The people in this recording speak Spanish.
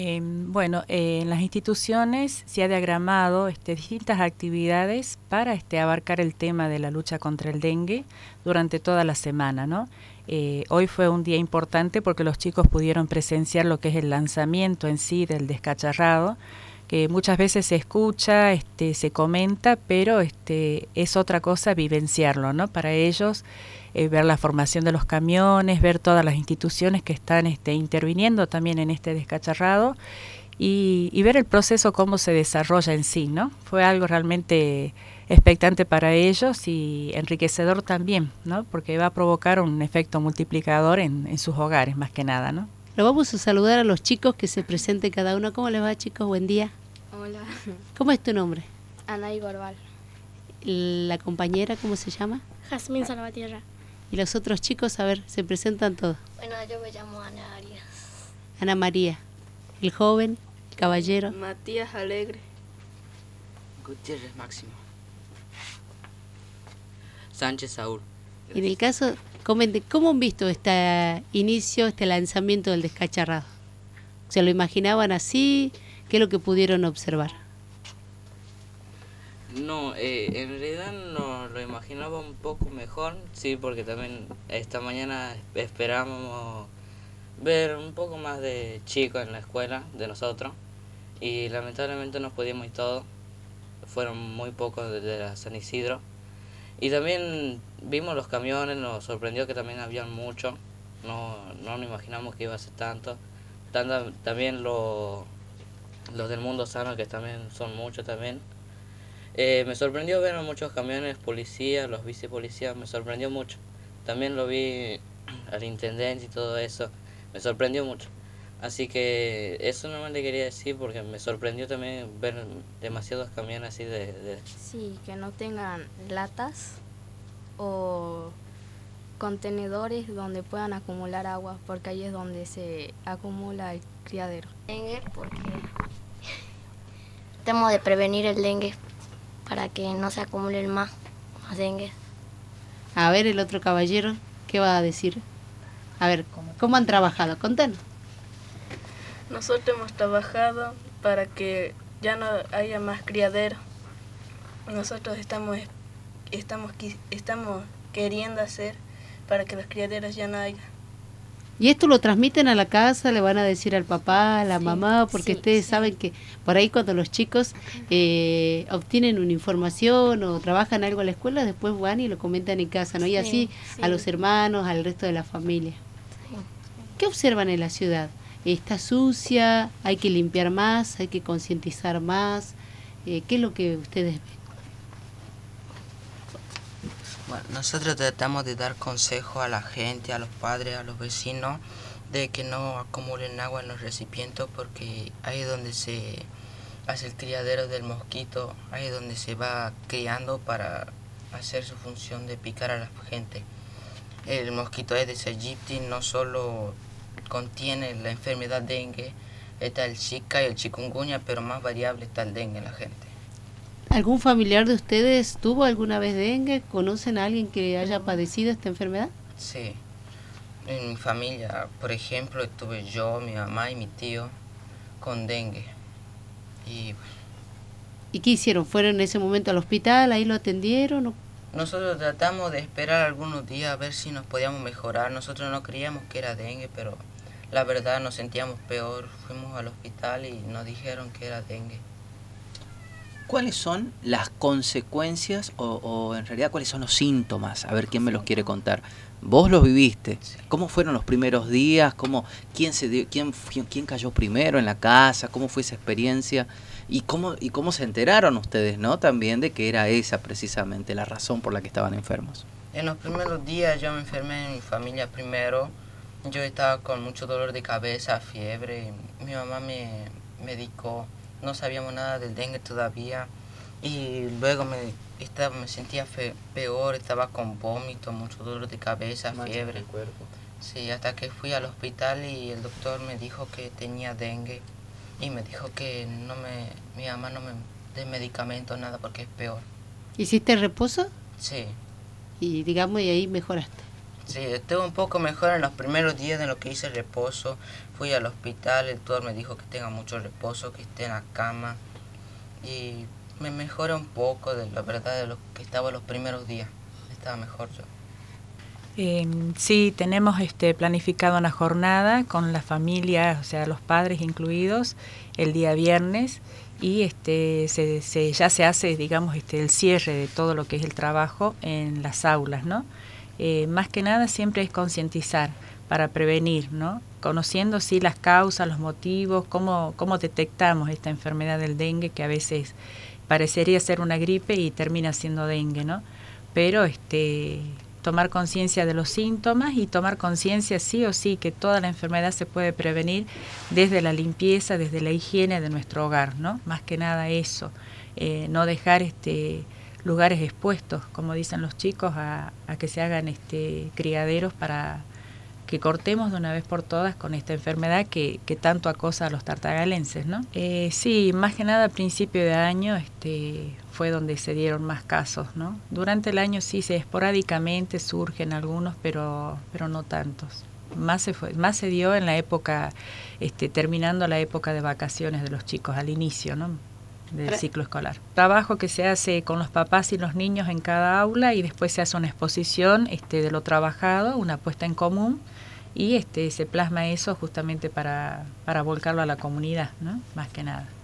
Bueno, en las instituciones se ha diagramado distintas actividades para abarcar el tema de la lucha contra el dengue durante toda la semana, ¿no? Hoy fue un día importante porque los chicos pudieron presenciar lo que es el lanzamiento en sí del descacharrado, que muchas veces se escucha, se comenta, pero es otra cosa vivenciarlo, ¿no? Para ellos, ver la formación de los camiones, ver todas las instituciones que están interviniendo también en este descacharrado y ver el proceso cómo se desarrolla en sí, ¿no? Fue algo realmente expectante para ellos y enriquecedor también, ¿no? Porque va a provocar un efecto multiplicador en sus hogares, más que nada, ¿no? Lo vamos a saludar a los chicos, que se presenten cada uno. ¿Cómo les va, chicos? Buen día. Hola, ¿Cómo es tu nombre? Anaí Gorbal. La compañera, ¿cómo se llama? Jazmín Salvatierra. Y los otros chicos, a ver, se presentan todos. Bueno, yo me llamo Ana Arias. Ana María. El joven, el caballero. Matías Alegre. Gutiérrez Máximo. Sánchez Saúl. Y en el caso, comenten, ¿cómo han visto este inicio, este lanzamiento del descacharrado? ¿Se lo imaginaban así? ¿Qué es lo que pudieron observar? No, en realidad no lo imaginaba un poco mejor, sí, porque también esta mañana esperábamos ver un poco más de chicos en la escuela de nosotros y lamentablemente no pudimos ir todos, fueron muy pocos de la San Isidro y también vimos los camiones, nos sorprendió que también habían muchos, no nos imaginamos que iba a ser tanto, también los del Mundo Sano que también son muchos también. Me sorprendió ver a muchos camiones, policías, los vicepolicías, me sorprendió mucho. También lo vi al intendente y todo eso, me sorprendió mucho. Así que eso no le quería decir porque me sorprendió también ver demasiados camiones así Sí, que no tengan latas o contenedores donde puedan acumular agua, porque ahí es donde se acumula el criadero. Dengue porque tratamos de prevenir el dengue para que no se acumulen más dengue. A ver, el otro caballero, ¿qué va a decir? A ver, ¿cómo han trabajado? Contanos. Nosotros hemos trabajado para que ya no haya más criadero. Nosotros estamos queriendo hacer para que los criaderos ya no haya. ¿Y esto lo transmiten a la casa? ¿Le van a decir al papá, a la mamá? Porque ustedes saben que por ahí cuando los chicos obtienen una información o trabajan algo a la escuela, después van y lo comentan en casa, ¿no? Y así a los hermanos, al resto de la familia. ¿Qué observan en la ciudad? ¿Está sucia? ¿Hay que limpiar más? ¿Hay que concientizar más? ¿Qué es lo que ustedes ven? Bueno, nosotros tratamos de dar consejo a la gente, a los padres, a los vecinos, de que no acumulen agua en los recipientes porque ahí es donde se hace el criadero del mosquito, ahí es donde se va criando para hacer su función de picar a la gente. El mosquito Aedes aegypti no solo contiene la enfermedad dengue, está el Zika y el chikungunya, pero más variable está el dengue en la gente. ¿Algún familiar de ustedes tuvo alguna vez dengue? ¿Conocen a alguien que haya padecido esta enfermedad? Sí, en mi familia, por ejemplo, estuve yo, mi mamá y mi tío con dengue. ¿Y qué hicieron? ¿Fueron en ese momento al hospital? ¿Ahí lo atendieron? Nosotros tratamos de esperar algunos días a ver si nos podíamos mejorar. Nosotros no creíamos que era dengue, pero la verdad nos sentíamos peor. Fuimos al hospital y nos dijeron que era dengue. ¿Cuáles son las consecuencias o en realidad cuáles son los síntomas? A ver, ¿quién me los quiere contar? Vos los viviste. Sí. ¿Cómo fueron los primeros días? ¿Quién cayó primero en la casa? ¿Cómo fue esa experiencia? ¿Y cómo se enteraron ustedes, no? También de que era esa precisamente la razón por la que estaban enfermos. En los primeros días yo me enfermé en mi familia primero. Yo estaba con mucho dolor de cabeza, fiebre. Mi mamá me medicó. No sabíamos nada del dengue todavía y luego me sentía peor, estaba con vómito, mucho dolor de cabeza, fiebre. Sí, hasta que fui al hospital y el doctor me dijo que tenía dengue y me dijo que mi mamá no me dé medicamentos, nada, porque es peor. ¿Hiciste reposo? Sí. Y digamos, y ahí mejoraste. Sí, estuve un poco mejor en los primeros días de lo que hice el reposo. Fui al hospital, el doctor me dijo que tenga mucho reposo, que esté en la cama. Y me mejora un poco, de la verdad, de lo que estaba los primeros días. Estaba mejor yo. Sí, tenemos planificado una jornada con la familia, o sea, los padres incluidos, el día viernes, y ya se hace, digamos, el cierre de todo lo que es el trabajo en las aulas, ¿no? Más que nada siempre es concientizar para prevenir, ¿no? Conociendo sí las causas, los motivos, cómo detectamos esta enfermedad del dengue, que a veces parecería ser una gripe y termina siendo dengue, ¿no? Pero tomar conciencia de los síntomas y tomar conciencia sí o sí que toda la enfermedad se puede prevenir desde la limpieza, desde la higiene de nuestro hogar, ¿no? Más que nada eso, no dejar lugares expuestos, como dicen los chicos, a que se hagan criaderos para que cortemos de una vez por todas con esta enfermedad que tanto acosa a los tartagalenses, ¿no? Sí, más que nada a principio de año fue donde se dieron más casos, ¿no? Durante el año sí, esporádicamente surgen algunos, pero no tantos. Más se dio en la época, terminando la época de vacaciones de los chicos, al inicio, ¿no?, del ciclo escolar. Trabajo que se hace con los papás y los niños en cada aula, y después se hace una exposición de lo trabajado, una puesta en común, y se plasma eso justamente para volcarlo a la comunidad, ¿no?, más que nada.